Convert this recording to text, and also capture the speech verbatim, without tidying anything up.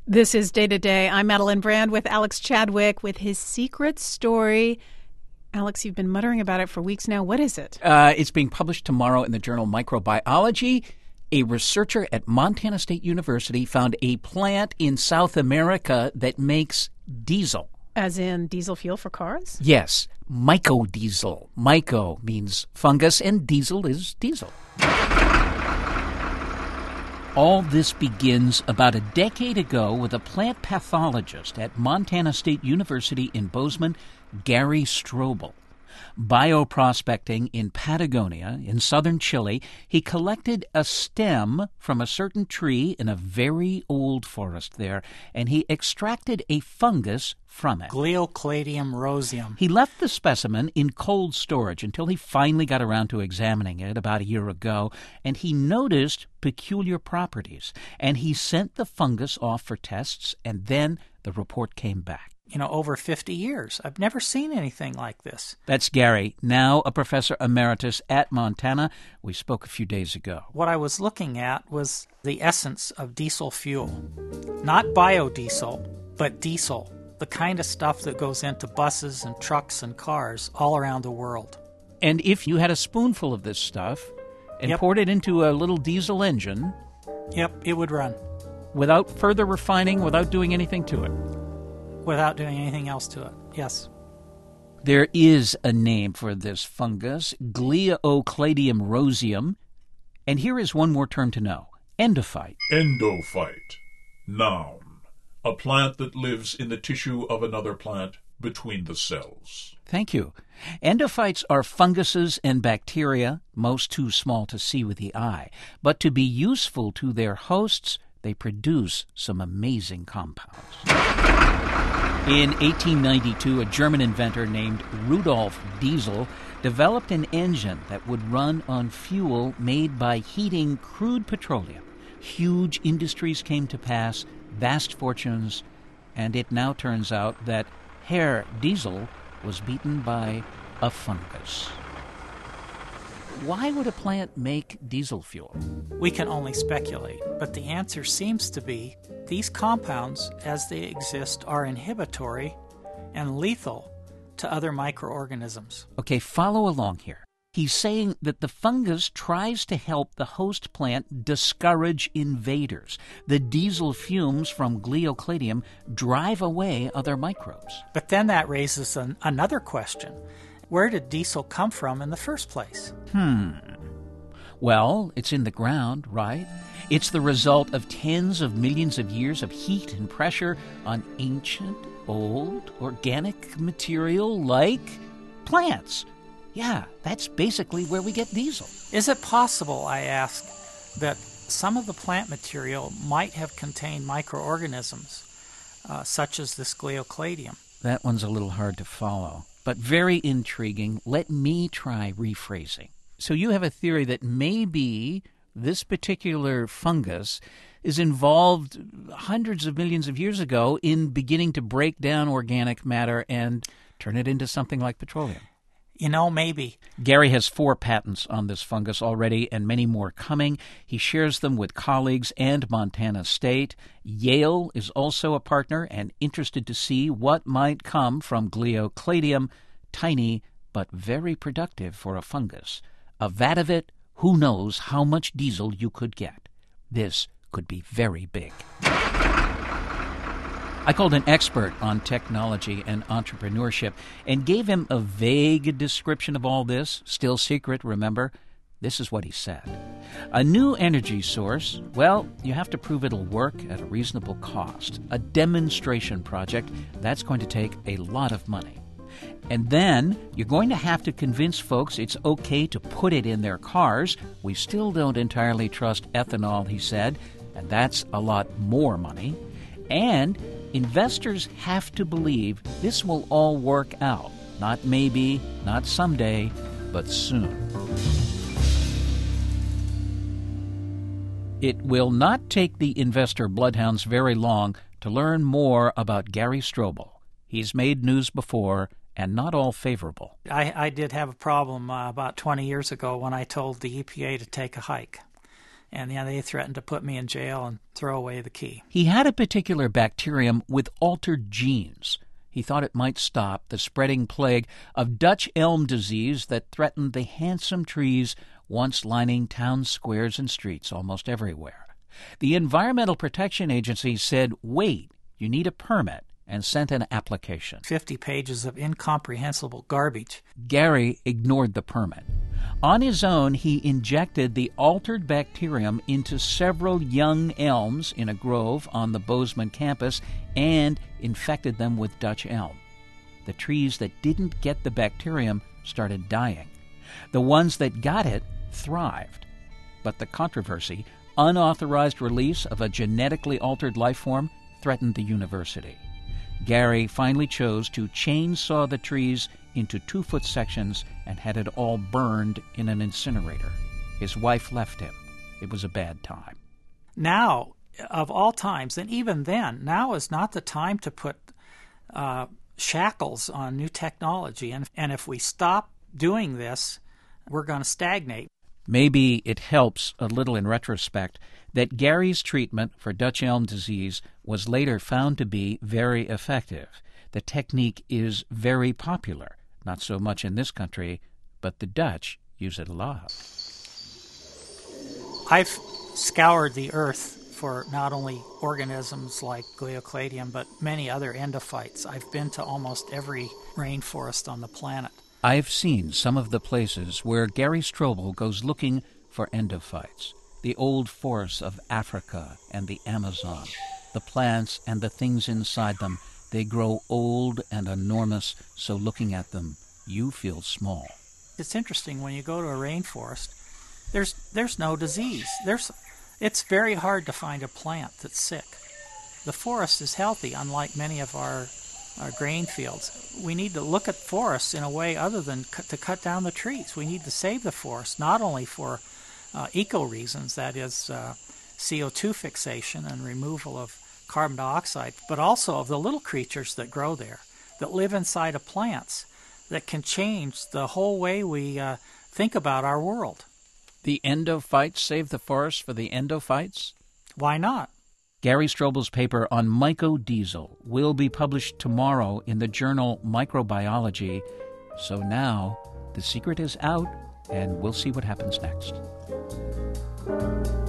This is Day to Day. I'm Madeline Brand with Alex Chadwick with his secret story. Alex, you've been muttering about it for weeks now. What is it? Uh, it's being published tomorrow in the journal Microbiology. A researcher at Montana State University found a plant in South America that makes diesel. As in diesel fuel for cars? Yes, mycodiesel. Myco means fungus, and diesel is diesel. All this begins about a decade ago with a plant pathologist at Montana State University in Bozeman, Gary Strobel. Bioprospecting in Patagonia, in southern Chile, he collected a stem from a certain tree in a very old forest there, and he extracted a fungus from it. Gliocladium roseum. He left the specimen in cold storage until he finally got around to examining it about a year ago, and he noticed peculiar properties, and he sent the fungus off for tests, and then the report came back. You know, over fifty years. I've never seen anything like this. That's Gary, now a professor emeritus at Montana. We spoke a few days ago. What I was looking at was the essence of diesel fuel. Not biodiesel, but diesel. The kind of stuff that goes into buses and trucks and cars all around the world. And if you had a spoonful of this stuff and Yep. poured it into a little diesel engine, Yep, it would run. without further refining, without doing anything to it. Without doing anything else to it. Yes. There is a name for this fungus, Gliocladium roseum. And here is one more term to know. Endophyte. Endophyte. Noun. A plant that lives in the tissue of another plant between the cells. Thank you. Endophytes are funguses and bacteria, most too small to see with the eye. But to be useful to their hosts, they produce some amazing compounds. In eighteen ninety-two, a German inventor named Rudolf Diesel developed an engine that would run on fuel made by heating crude petroleum. Huge industries came to pass, vast fortunes, and it now turns out that Herr Diesel was beaten by a fungus. Why would a plant make diesel fuel? We can only speculate, but the answer seems to be these compounds, as they exist, are inhibitory and lethal to other microorganisms. Okay, follow along here. He's saying that the fungus tries to help the host plant discourage invaders. The diesel fumes from Gliocladium drive away other microbes. But then that raises an, another question. Where did diesel come from in the first place? Hmm. Well, it's in the ground, right? It's the result of tens of millions of years of heat and pressure on ancient, old, organic material like plants. Yeah, that's basically where we get diesel. Is it possible, I ask, that some of the plant material might have contained microorganisms, uh, such as this Gliocladium? That one's a little hard to follow, but very intriguing. Let me try rephrasing. So you have a theory that maybe this particular fungus is involved hundreds of millions of years ago in beginning to break down organic matter and turn it into something like petroleum. You know, maybe. Gary has four patents on this fungus already and many more coming. He shares them with colleagues and Montana State. Yale is also a partner and interested to see what might come from Gliocladium, tiny but very productive for a fungus. A vat of it, who knows how much diesel you could get. This could be very big. I called an expert on technology and entrepreneurship and gave him a vague description of all this, still secret, remember? This is what he said. A new energy source, well, you have to prove it'll work at a reasonable cost. A demonstration project, that's going to take a lot of money. And then you're going to have to convince folks it's okay to put it in their cars. We still don't entirely trust ethanol, he said, and that's a lot more money. And investors have to believe this will all work out. Not maybe, not someday, but soon. It will not take the investor bloodhounds very long to learn more about Gary Strobel. He's made news before, and not all favorable. I, I did have a problem uh, about twenty years ago when I told the E P A to take a hike. And yeah, they threatened to put me in jail and throw away the key. He had a particular bacterium with altered genes. He thought it might stop the spreading plague of Dutch elm disease that threatened the handsome trees once lining town squares and streets almost everywhere. The Environmental Protection Agency said, wait, you need a permit, and sent an application. Fifty pages of incomprehensible garbage. Gary ignored the permit. On his own, he injected the altered bacterium into several young elms in a grove on the Bozeman campus and infected them with Dutch elm. The trees that didn't get the bacterium started dying. The ones that got it thrived. But the controversy, unauthorized release of a genetically altered life form, threatened the university. Gary finally chose to chainsaw the trees into two-foot sections and had it all burned in an incinerator. His wife left him. It was a bad time. Now, of all times, and even then, now is not the time to put uh, shackles on new technology. And, and if we stop doing this, we're going to stagnate. Maybe it helps a little in retrospect that Gary's treatment for Dutch elm disease was later found to be very effective. The technique is very popular, not so much in this country, but the Dutch use it a lot. I've scoured the earth for not only organisms like Goeocladium, but many other endophytes. I've been to almost every rainforest on the planet. I've seen some of the places where Gary Strobel goes looking for endophytes. The old forests of Africa and the Amazon, the plants and the things inside them, they grow old and enormous, so looking at them, you feel small. It's interesting, when you go to a rainforest, there's there's no disease. There's, it's very hard to find a plant that's sick. The forest is healthy, unlike many of our our grain fields. We need to look at forests in a way other than cut, to cut down the trees. We need to save the forest, not only for uh, eco reasons, that is uh, C O two fixation and removal of carbon dioxide, but also of the little creatures that grow there, that live inside of plants, that can change the whole way we uh, think about our world. The endophytes save the forest for the endophytes? Why not? Gary Strobel's paper on mycodiesel will be published tomorrow in the journal Microbiology. So now the secret is out, and we'll see what happens next.